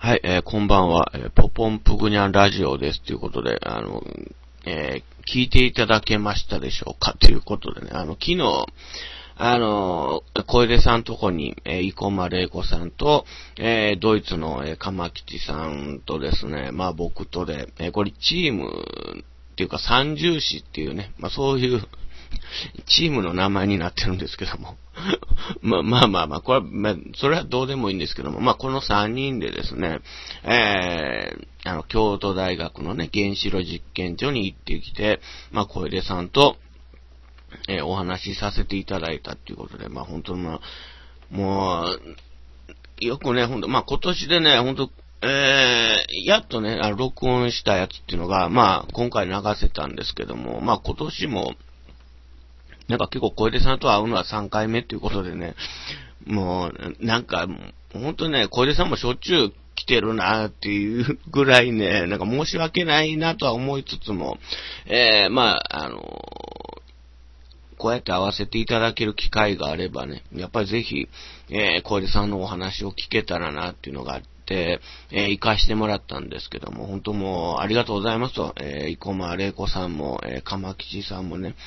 はい、こんばんは、ポポンプグニャンラジオですということで、聞いていただけましたでしょうかということでね、昨日、小出さんとこに、生駒玲子さんと、ドイツの、鎌吉さんとですね、まあ僕とで、これチームっていうか三重視っていうね、まあそういうチームの名前になってるんですけども。まあ、これは、それはどうでもいいんですけども、まあ、この3人でですね、京都大学のね、原子炉実験所に行ってきて、まあ、小出さんと、お話しさせていただいたっていうことで、まあ、本当にもう、よくね、本当まあ、今年でね、本当やっとね、録音したやつっていうのが、まあ、今回流せたんですけども、まあ、今年も、なんか結構小出さんと会うのは3回目っていうことでね、もう、なんか、ほんとね、小出さんもしょっちゅう来てるなっていうぐらいね、なんか申し訳ないなとは思いつつも、こうやって会わせていただける機会があればね、やっぱりぜひ、小出さんのお話を聞けたらなっていうのがあって、行かしてもらったんですけども、本当もうありがとうございますと、生駒玲子さんも、鎌吉さんもね、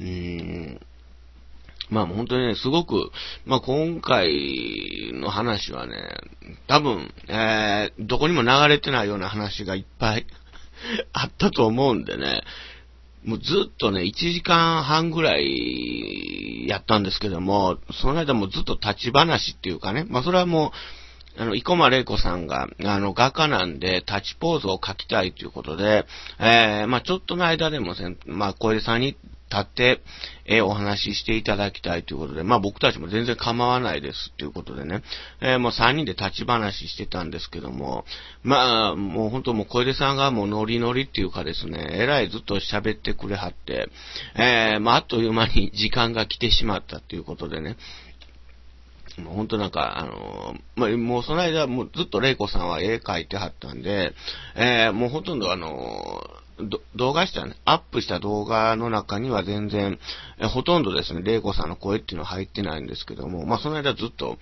まあ本当にね、すごく、まあ今回の話はね、多分、どこにも流れてないような話がいっぱいあったと思うんでね、もうずっとね、1時間半ぐらいやったんですけども、その間もずっと立ち話っていうかね、まあそれはもう、生駒玲子さんが、画家なんで、立ちポーズを描きたいということで、まあちょっとの間でもまあ小出さんに立って、お話ししていただきたいということで、まあ僕たちも全然構わないですっていうことでね、もう3人で立ち話してたんですけども、まあもう本当もう小出さんがもうノリノリっていうかですね、えらいずっと喋ってくれはって、まああっという間に時間が来てしまったっていうことでね、もう本当なんか、まあ、もうその間、もうずっと玲子さんは絵描いてはったんで、もうほとんど動画したね、アップした動画の中には全然、ほとんどですね、玲子さんの声っていうのは入ってないんですけども、まあ、その間ずっと、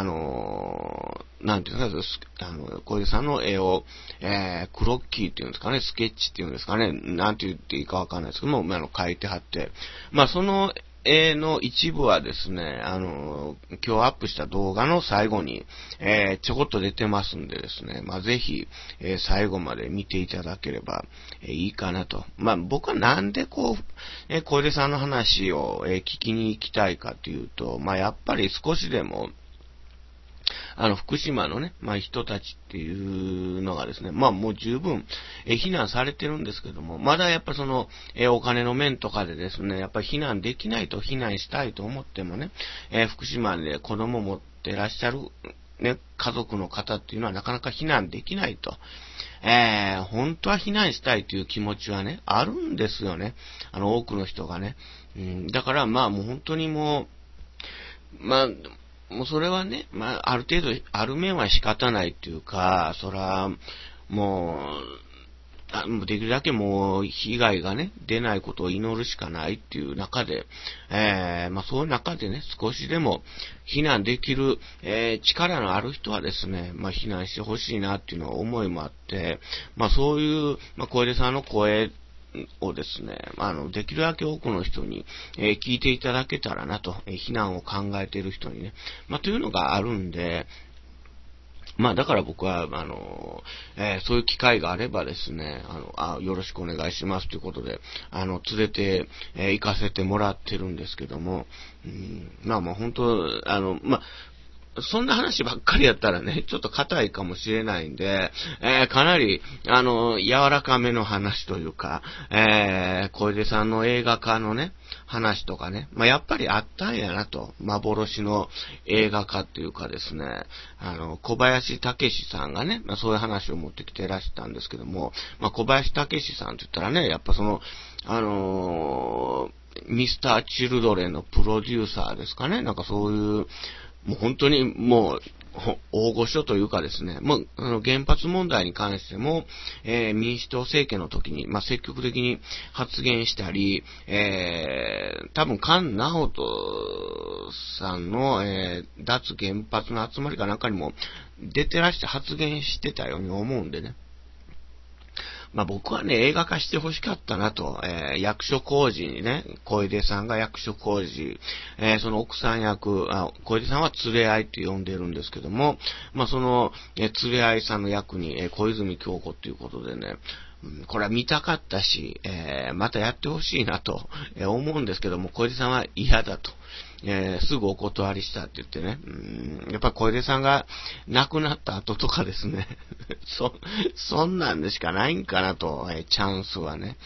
なんていうんですか、小出さんの絵を、クロッキーっていうんですかね、スケッチっていうんですかね、なんて言っていいかわかんないですけども、描いてはって、まあ、その絵の一部はですね、今日アップした動画の最後に、ちょこっと出てますんでですね、まあ、ぜひ、最後まで見ていただければ、いいかなと。まあ、僕はなんでこう、小出さんの話を、聞きに行きたいかというと、まあ、やっぱり少しでも、福島のね、まあ、人たちっていうのがですね、まあ、もう十分、避難されてるんですけども、まだやっぱその、お金の面とかでですね、やっぱり避難できないと避難したいと思ってもね、福島で子供持ってらっしゃる、ね、家族の方っていうのはなかなか避難できないと。本当は避難したいという気持ちはね、あるんですよね。多くの人がね。だからまあもう本当にもう、まあ、もうそれはね、まあ、ある程度、ある面は仕方ないっていうか、そら、もうできるだけもう、被害がね、出ないことを祈るしかないっていう中で、まあそういう中でね、少しでも避難できる、力のある人はですね、まあ避難してほしいなっていうのは思いもあって、まあそういう、まあ小出さんの声をですね、できるだけ多くの人に、聞いていただけたらなと、避難を考えている人にね、まあというのがあるんで、まあだから僕は、そういう機会があればですね、よろしくお願いしますということで、連れて、行かせてもらってるんですけども、まあ本当、まあ、そんな話ばっかりやったらね、ちょっと硬いかもしれないんで、かなり、柔らかめの話というか、小出さんの映画化のね、話とかね、まあ、やっぱりあったんやなと、幻の映画化っていうかですね、小林武史さんがね、まあ、そういう話を持ってきてらしたんですけども、まあ、小林武史さんって言ったらね、やっぱその、ミスター・チルドレンのプロデューサーですかね、なんかそういう、もう本当にもう、大御所というかですね、もう、原発問題に関しても、民主党政権の時に、まあ、積極的に発言したり、多分、菅直人さんの、脱原発の集まりかなんかにも出てらして発言してたように思うんでね。まあ僕はね、映画化して欲しかったなと、役所広司にね、小出さんが役所広司、その奥さん役、小出さんは連れ合いって呼んでるんですけども、まあその、連れ合いさんの役に、小泉京子っていうことでね、これは見たかったし、またやってほしいなと、思うんですけども、小出さんは嫌だと。すぐお断りしたって言ってね。やっぱ小出さんが亡くなった後とかですね。そんなんでしかないんかなと、チャンスはね。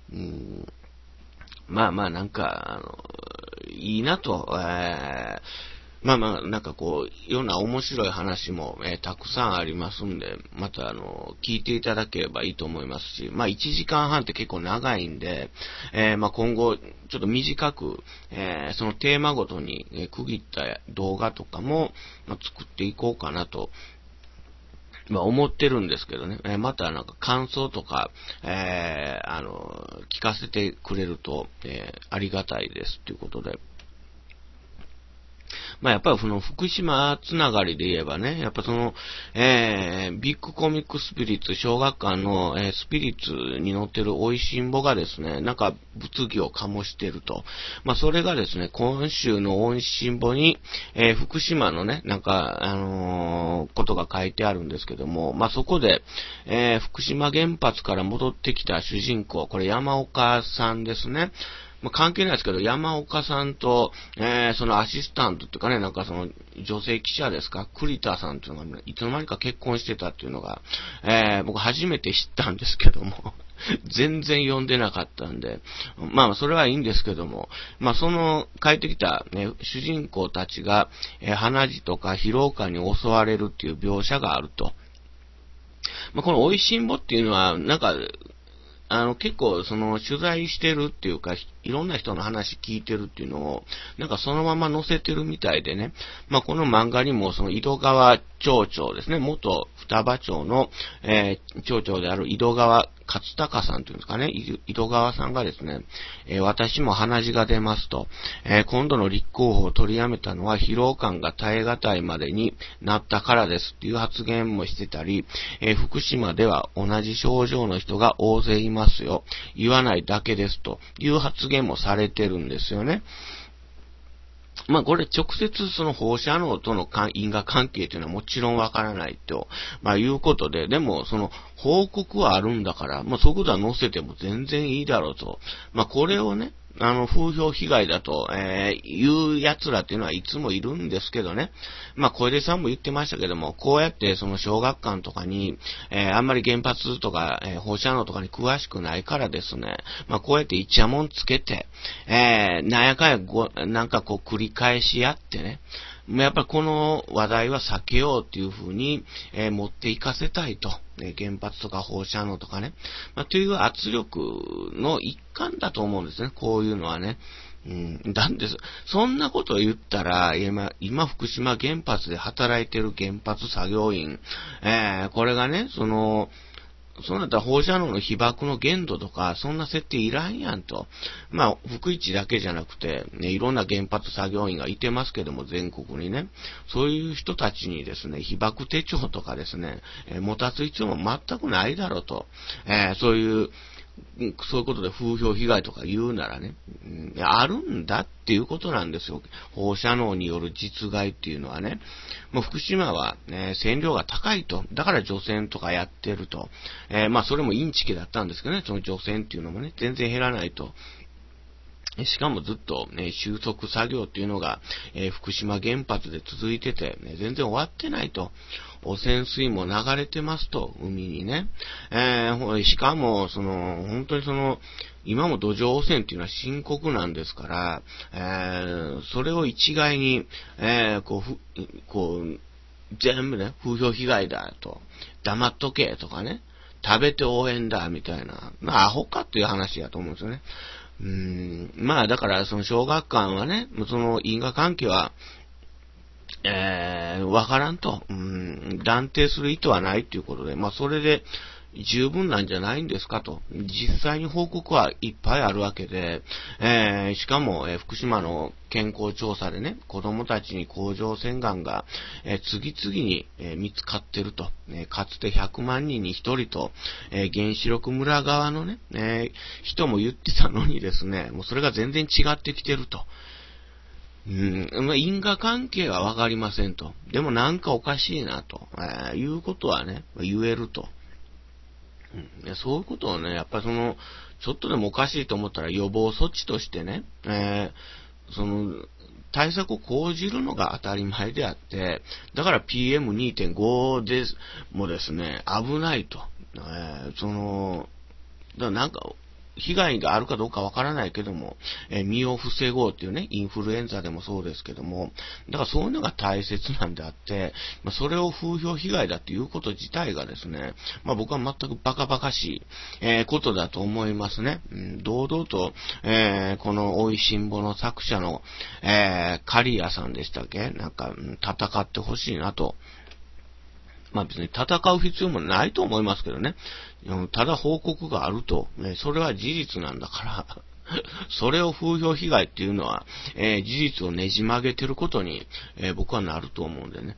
まあまあなんか、いいなと、まあまあ、なんかこう、いろんな面白い話も、たくさんありますんで、また聞いていただければいいと思いますし、まあ1時間半って結構長いんで、まあ今後、ちょっと短く、そのテーマごとに、区切った動画とかも、作っていこうかなと、まあ思ってるんですけどね、またなんか感想とか、聞かせてくれると、ありがたいですということで、まあやっぱりその福島つながりで言えばね、やっぱその、ビッグコミックスピリッツ小学館の、スピリッツに載ってる美味しんぼがですね、なんか物議を醸していると。まあそれがですね、今週の美味しんぼに、福島のね、なんか、ことが書いてあるんですけども、まあそこで、福島原発から戻ってきた主人公、これ山岡さんですね。まあ、関係ないですけど、山岡さんと、そのアシスタントっていうかね、なんかその女性記者ですか、栗田さんっていうのが、いつの間にか結婚してたっていうのが、僕初めて知ったんですけども、全然読んでなかったんで、まあそれはいいんですけども、まあその帰ってきた、ね、主人公たちが、鼻血とか疲労感に襲われるっていう描写があると。まあこの美味しんぼっていうのは、なんか、結構、その、取材してるっていうか、いろんな人の話聞いてるっていうのを、なんかそのまま載せてるみたいでね、まあ、この漫画にも、その、井戸川町長ですね、元双葉町の、町長である井戸川勝孝さんというんですかね、井戸川さんがですね、私も鼻血が出ますと、今度の立候補を取りやめたのは疲労感が耐え難いまでになったからですっていう発言もしてたり、福島では同じ症状の人が大勢いますよ。言わないだけですという発言もされてるんですよね。まあこれ直接その放射能との因果関係というのはもちろんわからないと、まあいうことで、でもその報告はあるんだから、まあそこでは載せても全然いいだろうと。まあこれをね、風評被害だと、いう奴らっていうのはいつもいるんですけどね。まあ小出さんも言ってましたけども、こうやってその小学館とかに、あんまり原発とか、放射能とかに詳しくないからですね、まあこうやってイチャモンつけて、なんやかんやなんかこう繰り返しやってね、やっぱりこの話題は避けようっていうふうに、持っていかせたいと。原発とか放射能とかね。まあ、という圧力の一環だと思うんですね。こういうのはね。なんです。そんなことを言ったら、今福島原発で働いてる原発作業員、これがね、そうなったら放射能の被曝の限度とか、そんな設定いらんやんと。まあ、福市だけじゃなくて、ね、いろんな原発作業員がいてますけども、全国にね。そういう人たちにですね、被曝手帳とかですね、持たす必要も全くないだろうと。そういうことで風評被害とか言うならね、あるんだっていうことなんですよ。放射能による実害っていうのはね。もう福島は、線量が高いと。だから除染とかやってると。まあそれもインチキだったんですけどね、その除染っていうのもね、全然減らないと。しかもずっと、収束作業っていうのが、福島原発で続いてて、全然終わってないと。汚染水も流れてますと、海にね。しかも、本当に今も土壌汚染っていうのは深刻なんですから、それを一概に、全部ね、風評被害だと、黙っとけとかね、食べて応援だみたいな、まあアホかっていう話だと思うんですよね。まあだからその小学館はね、その因果関係は、わからんと、断定する意図はないということで、まあそれで十分なんじゃないんですかと。実際に報告はいっぱいあるわけで、しかも、福島の健康調査でね、子供たちに甲状腺がんが、次々に、見つかってると。かつて100万人に1人と、原子力村側のね、人も言ってたのにですね、もうそれが全然違ってきてると。因果関係はわかりませんと。でもなんかおかしいなと、いうことはね、言えると。そういうことをね、やっぱりちょっとでもおかしいと思ったら予防措置としてね、対策を講じるのが当たり前であって、だから PM2.5 もですね、危ないと。だからなんか、被害があるかどうかわからないけども、身を防ごうっていうね、インフルエンザでもそうですけども、だからそういうのが大切なんであって、それを風評被害だっていうこと自体がですね、僕は全くバカバカしい、ことだと思いますね。堂々と、この美味しんぼの作者の、カリアさんでしたっけ？なんか、戦ってほしいなと。別に戦う必要もないと思いますけどね。ただ報告があると、それは事実なんだから、それを風評被害っていうのは、事実をねじ曲げてることに、僕はなると思うんでね。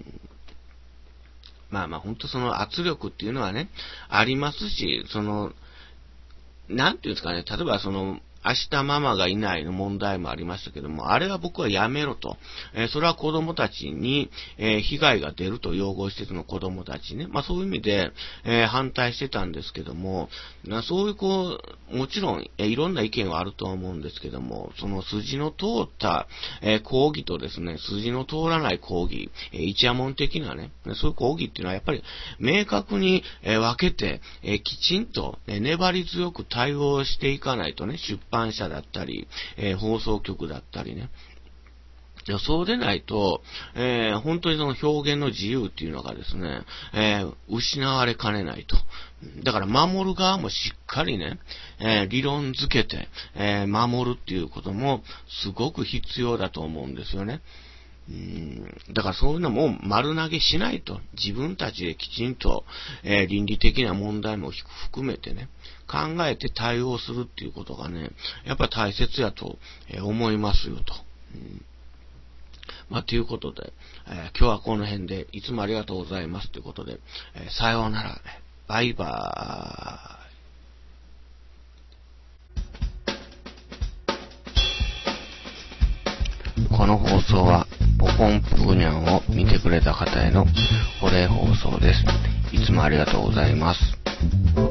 本当その圧力っていうのはね、ありますし、なんていうんですかね、例えば明日ママがいないの問題もありましたけども、あれは僕はやめろと。それは子供たちに、被害が出ると養護施設の子供たちね。そういう意味で、反対してたんですけども、そういうもちろん、いろんな意見はあるとは思うんですけども、その筋の通った、抗議とですね、筋の通らない抗議、一夜門的なね、そういう抗議っていうのはやっぱり明確に、分けて、きちんと、粘り強く対応していかないとね、出版社だったり、放送局だったりね。そうでないと、本当にその表現の自由っていうのがですね、失われかねないと。だから守る側もしっかりね、理論づけて、守るっていうこともすごく必要だと思うんですよね。だからそういうのも丸投げしないと、自分たちできちんと、倫理的な問題も含めてね、考えて対応するっていうことがね、やっぱ大切やと思いますよと。ということで、今日はこの辺でいつもありがとうございますということで、さようなら、バイバーイ。この放送はポポンプーニャンを見てくれた方へのお礼放送です。いつもありがとうございます。